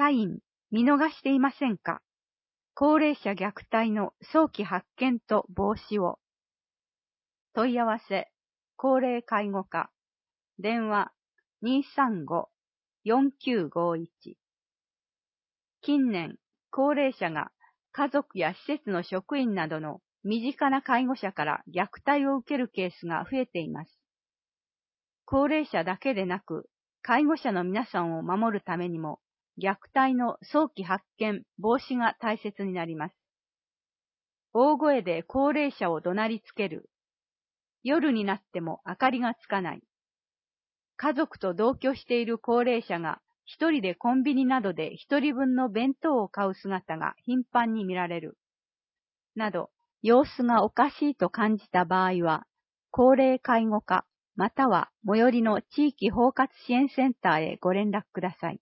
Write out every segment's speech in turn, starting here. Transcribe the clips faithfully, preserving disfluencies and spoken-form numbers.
サイン、見逃していませんか？高齢者虐待の早期発見と防止を。問い合わせ、高齢介護課、電話 にーさんごーよんきゅうごいち。近年、高齢者が家族や施設の職員などの身近な介護者から虐待を受けるケースが増えています。高齢者だけでなく、介護者の皆さんを守るためにも、虐待の早期発見、防止が大切になります。大声で高齢者を怒鳴りつける。夜になっても明かりがつかない。家族と同居している高齢者が一人でコンビニなどで一人分の弁当を買う姿が頻繁に見られる。など、様子がおかしいと感じた場合は、高齢介護課または最寄りの地域包括支援センターへご連絡ください。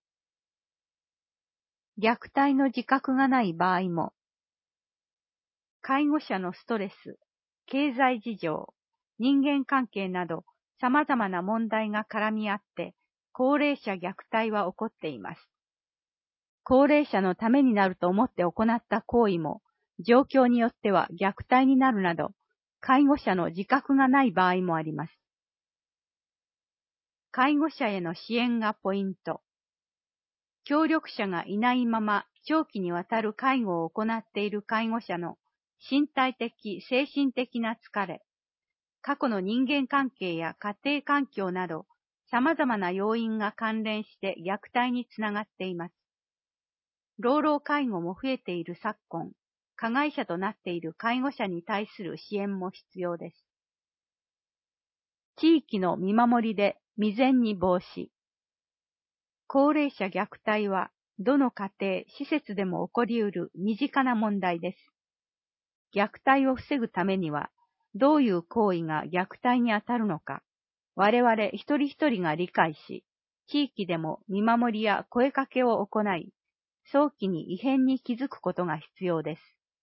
虐待の自覚がない場合も、介護者のストレス、経済事情、人間関係など様々な問題が絡み合って、高齢者虐待は起こっています。高齢者のためになると思って行った行為も、状況によっては虐待になるなど、介護者の自覚がない場合もあります。介護者への支援がポイント。協力者がいないまま長期にわたる介護を行っている介護者の身体的・精神的な疲れ、過去の人間関係や家庭環境など様々な要因が関連して虐待につながっています。老老介護も増えている昨今、加害者となっている介護者に対する支援も必要です。地域の見守りで未然に防止。高齢者虐待は、どの家庭、施設でも起こり得る身近な問題です。虐待を防ぐためには、どういう行為が虐待にあたるのか、我々一人一人が理解し、地域でも見守りや声かけを行い、早期に異変に気づくことが必要です。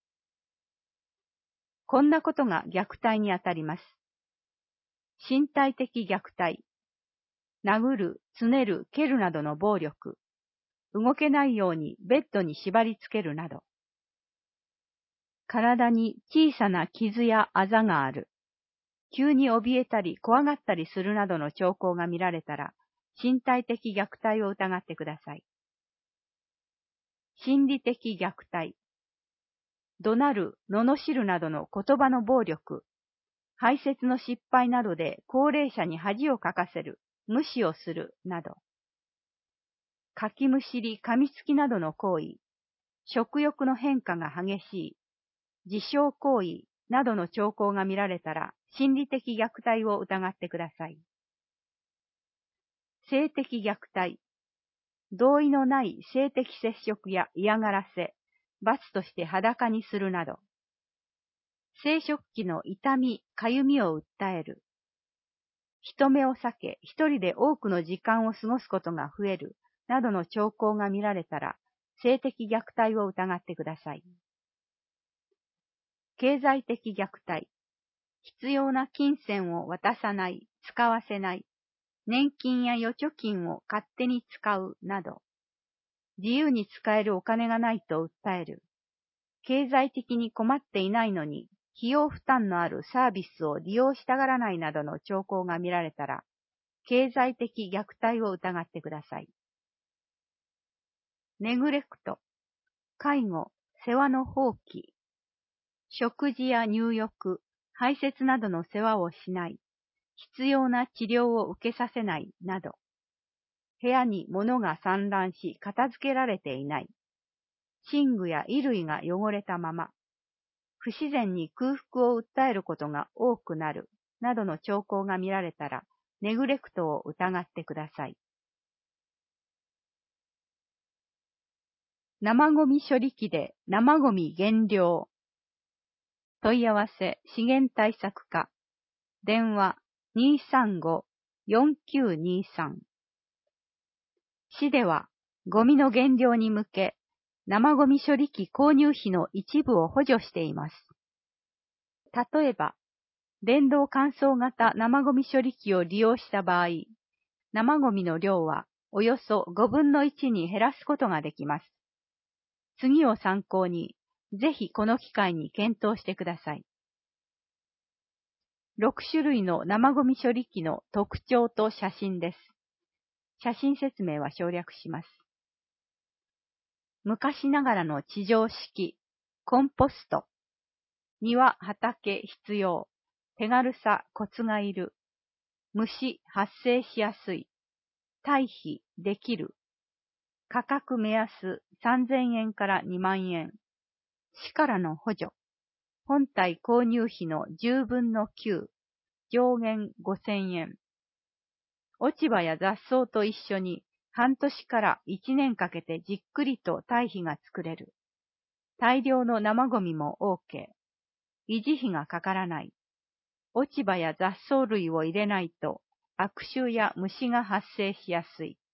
こんなことが虐待にあたります。身体的虐待。殴る、つねる、蹴るなどの暴力。動けないようにベッドに縛り付けるなど。体に小さな傷やあざがある。急に怯えたり怖がったりするなどの兆候が見られたら、身体的虐待を疑ってください。心理的虐待。怒鳴る、罵るなどの言葉の暴力。排泄の失敗などで高齢者に恥をかかせる、無視をするなど。かきむしり、噛みつきなどの行為。食欲の変化が激しい。自傷行為などの兆候が見られたら、心理的虐待を疑ってください。性的虐待。同意のない性的接触や嫌がらせ、罰として裸にするなど。生殖器の痛み、かゆみを訴える。人目を避け、一人で多くの時間を過ごすことが増える、などの兆候が見られたら、性的虐待を疑ってください。経済的虐待。必要な金銭を渡さない、使わせない、年金や預貯金を勝手に使うなど、自由に使えるお金がないと訴える、経済的に困っていないのに、費用負担のあるサービスを利用したがらないなどの兆候が見られたら、経済的虐待を疑ってください。ネグレクト、介護、世話の放棄、食事や入浴、排泄などの世話をしない、必要な治療を受けさせないなど、部屋に物が散乱し片付けられていない、寝具や衣類が汚れたまま、不自然に空腹を訴えることが多くなるなどの兆候が見られたら、ネグレクトを疑ってください。生ゴミ処理機で生ゴミ減量。問い合わせ資源対策課。電話 にーさんごーよんきゅうにーさん。市ではゴミの減量に向け、生ゴミ処理機購入費の一部を補助しています。例えば、電動乾燥型生ゴミ処理機を利用した場合、生ゴミの量はおよそごぶんのいちに減らすことができます。次を参考に、ぜひこの機会に検討してください。ろくしゅるいの生ゴミ処理機の特徴と写真です。写真説明は省略します。昔ながらの地上式、コンポスト。庭、畑、必要。手軽さ、コツがいる。虫、発生しやすい。堆肥、できる。価格目安、さんぜんえんからにまんえん。市からの補助。本体購入費のじゅうぶんのきゅう。上限ごせんえん。落ち葉や雑草と一緒に半年からいちねんかけてじっくりと堆肥が作れる。大量の生ゴミも OK。維持費がかからない。落ち葉や雑草類を入れないと悪臭や虫が発生しやすい。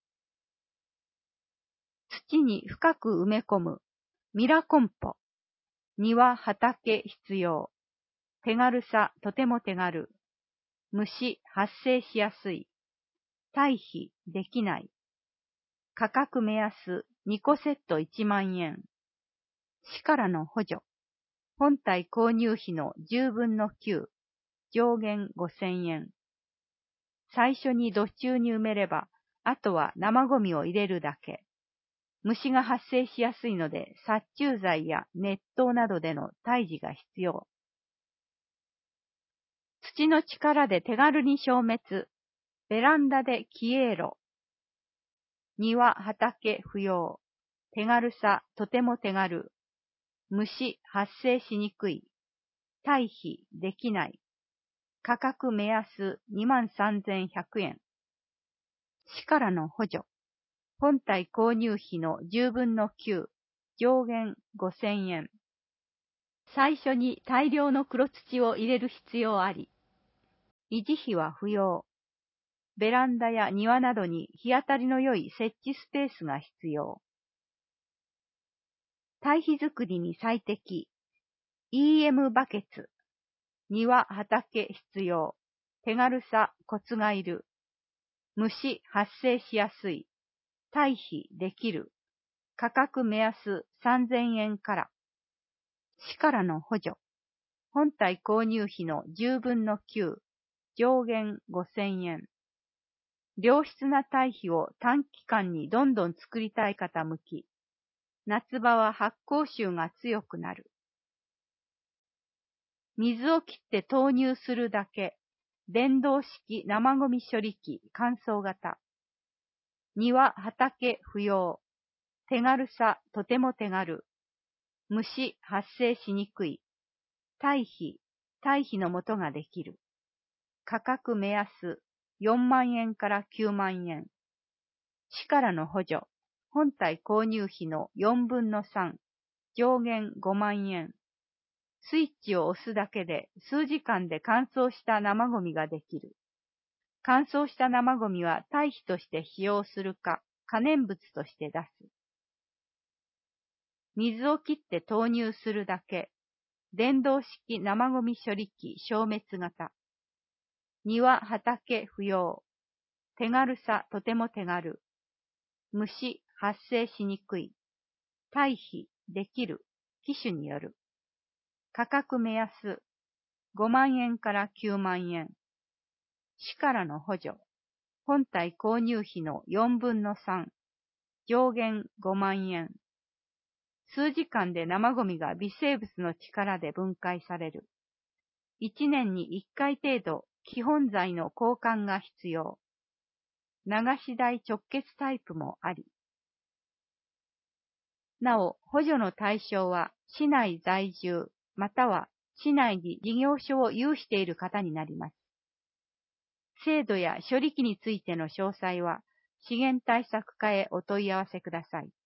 土に深く埋め込む。ミラコンポ。庭、畑、必要。手軽さ、とても手軽。虫、発生しやすい。堆肥、できない。価格目安、にこセットいちまんえん。市からの補助。本体購入費のじゅうぶんのきゅう。上限ごせんえん。最初に土中に埋めれば、あとは生ゴミを入れるだけ。虫が発生しやすいので、殺虫剤や熱湯などでの退治が必要。土の力で手軽に消滅。ベランダで消えろ。庭、畑、不要。手軽さ、とても手軽。虫、発生しにくい。堆肥、できない。価格目安 にまんさんぜんひゃくえん。市からの補助。本体購入費のじゅうぶんのきゅう。上限ごせんえん。最初に大量の黒土を入れる必要あり。維持費は不要。ベランダや庭などに日当たりの良い設置スペースが必要。堆肥作りに最適。イーエム バケツ。庭、畑、必要。手軽さ、コツがいる。虫、発生しやすい。堆肥、できる。価格目安さんぜんえんから。市からの補助。本体購入費のじゅうぶんのきゅう。上限ごせんえん。良質な堆肥を短期間にどんどん作りたい方向き。夏場は発酵臭が強くなる。水を切って投入するだけ。電動式生ゴミ処理機乾燥型。庭、畑、不要。手軽さ、とても手軽。虫、発生しにくい。堆肥、堆肥の元ができる。価格目安、よんまんえんからきゅうまんえん。市からの補助。本体購入費のよんぶんのさん。上限ごまんえん。スイッチを押すだけで数時間で乾燥した生ゴミができる。乾燥した生ゴミは堆肥として使用するか、可燃物として出す。水を切って投入するだけ。電動式生ゴミ処理機消滅型。庭、畑、不要。手軽さ、とても手軽。虫、発生しにくい。堆肥、できる。機種による。価格目安、ごまんえんからきゅうまんえん。市からの補助。本体購入費のよんぶんのさん。上限ごまんえん。数時間で生ゴミが微生物の力で分解される。いちねんにいっかい程度、基本材の交換が必要。流し台直結タイプもあり。なお、補助の対象は、市内在住、または市内に事業所を有している方になります。制度や処理機についての詳細は、資源対策課へお問い合わせください。